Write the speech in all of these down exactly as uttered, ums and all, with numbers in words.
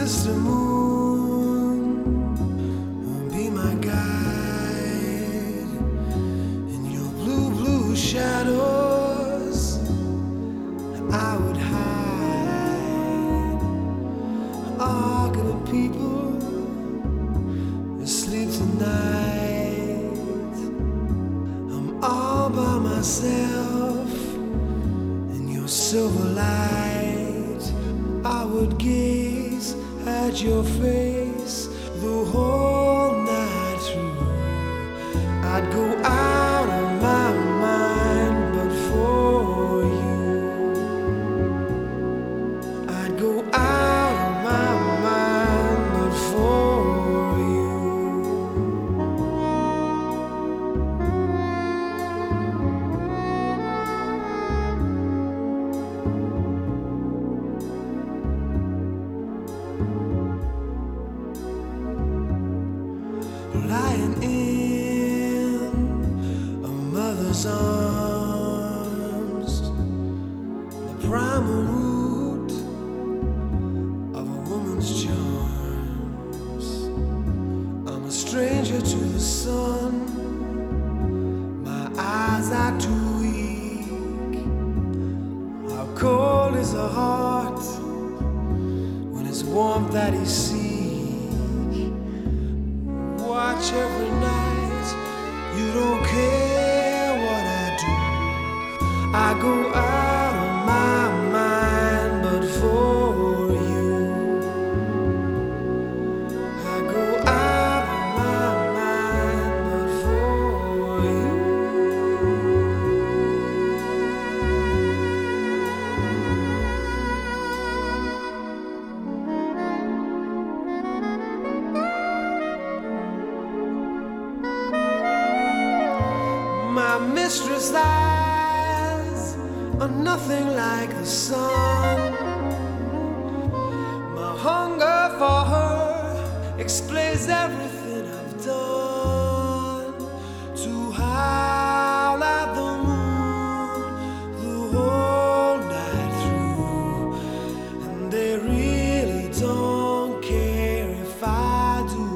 sister moon will be my guide in your blue, blue shadows. I would hide. All good people asleep tonight. I'm all by myself in your silver light. I would gaze at your face the whole night through. I'd go out of my mind but for you. I'd go out of my mind but for you. Lying in a mother's arms, the primal root of a woman's charms. I'm a stranger to the sun, my eyes are too weak. How cold is a heart when it's warmth that he seeks? Watch every night, you don't care what I do. I go out of my mind but for you. I go out of my mind but for you. My mistress' eyes are nothing like the sun. My hunger for her explains everything I've done. To howl at the moon the whole night through, and they really don't care if I do.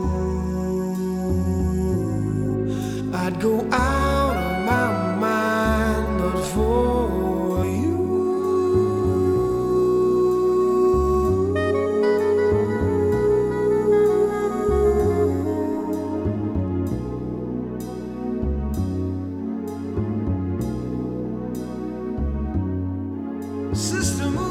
I'd go out of my mind but for you. Sister Moon.